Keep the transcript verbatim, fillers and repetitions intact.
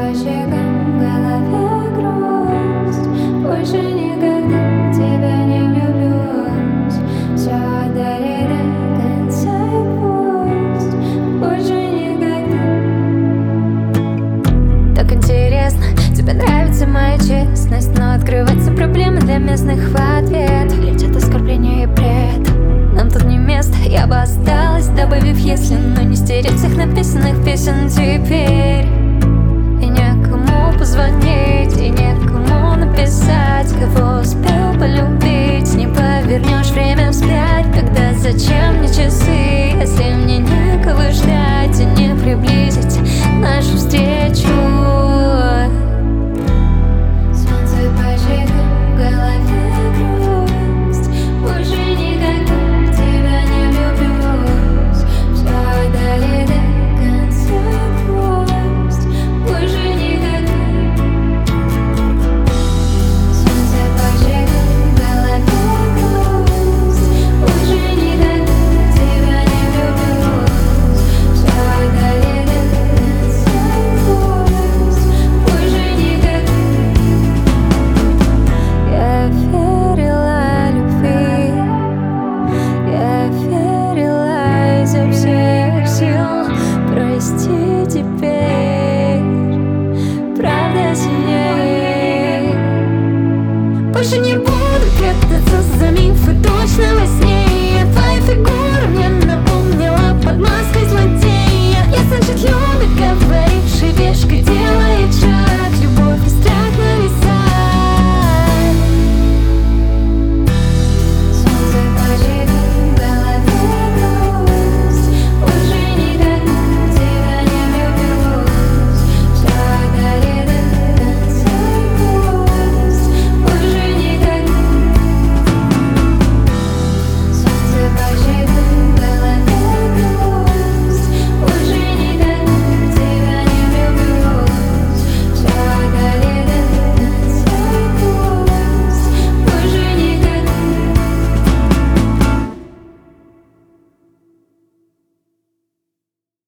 ящикам в голове грусть. Больше никогда тебя не влюблюсь. Все отдали до конца и пусть. Больше никогда. Так интересно, тебе нравится моя честность, но открываются проблемы для местных в ответ. Летят оскорбления и бред. Нам тут не место, я бы осталась, добавив если, но не стереть всех написанных песен теперь. И некому позвонить, и некому написать, кого успел полюбить. Не повернешь время вспять, тогда зачем мне часы, если мне некого ждать?